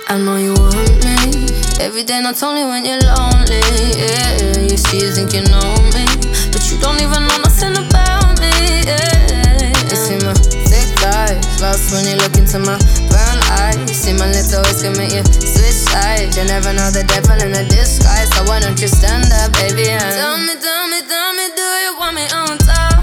I know you want me every day, not only when you're lonely. Yeah, you see, you think you know me, but you don't even know nothing about me. Yeah, you see my thick thighs, lost when you look into my brown eyes. You see my little ways can make you switch sides. You never know the devil in a disguise, so why don't you stand up, baby, and tell me, do you want me on top?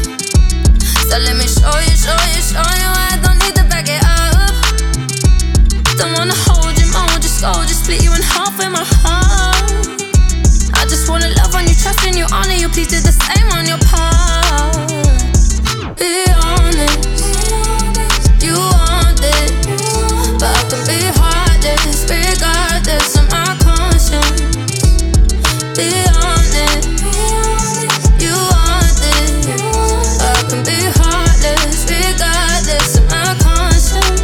So let me show you, I don't need to back it up. Don't wanna hold you, mold you, scold you, split you in half with my heart. I just wanna love on you, trust in you, honor you, please do the same on your part. Be honest, you want it, but I can be heartless, regardless of my conscience. Be honest, you want it, but I can be heartless, regardless of my conscience.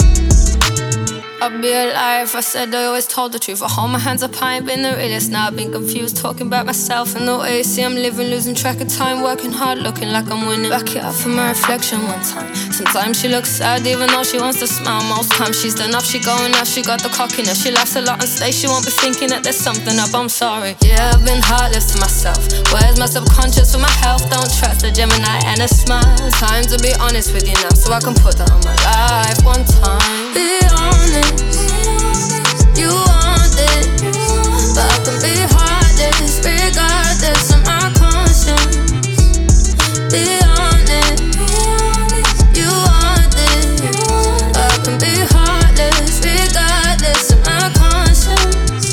I'd be a liar if I said I always told the truth. I hold my hands up, I ain't been the realest. Now I've been confused, talking about myself and the way you see I'm living, losing track of time, working hard, looking like I'm winning. Back it up for my reflection one time. Sometimes she looks sad even though she wants to smile. Most times she's done up, she going out, she got the cockiness. She laughs a lot on stage, she won't be thinking that there's something up. I'm sorry, yeah, I've been heartless to myself. Where's my subconscious for my health? Don't trust a Gemini and a smile. Time to be honest with you now, so I can put that on my life one time. Be honest, you want it, but I can be heartless, regardless of my conscience. Be honest, you want it, but I can be heartless, regardless of my conscience.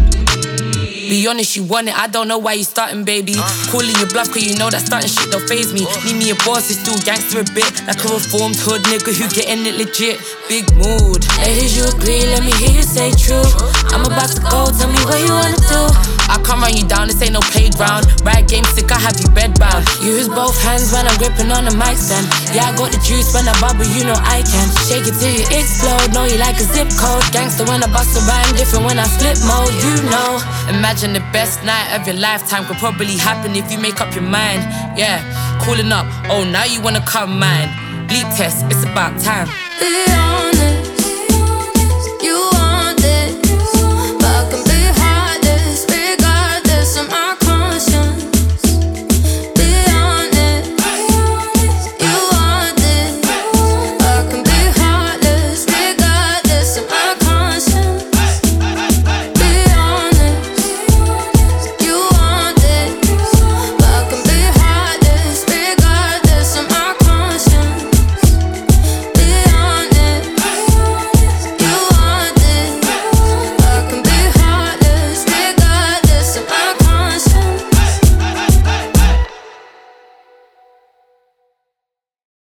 Be honest, you want it, I don't know why you starting, baby. Calling your bluff, cause you know that starting shit don't faze me. Need me a boss, is still gangster a bit, like a reformed hood nigga who getting it legit. Big mood. Ladies, you agree, let me hear you say true. I'm about to go, tell me what you wanna do. I can't run you down, this ain't no playground. Ride game sick, I have you bedbound. Use both hands when I'm gripping on the mic stand. Yeah, I got the juice when I bubble, you know I can. Shake it till you explode, know you like a zip code. Gangster when I bust a rhyme, different when I flip mode, you know. Imagine the best night of your lifetime could probably happen if you make up your mind. Yeah, calling up, oh now you wanna come mine. Bleep test, it's about time. Be honest,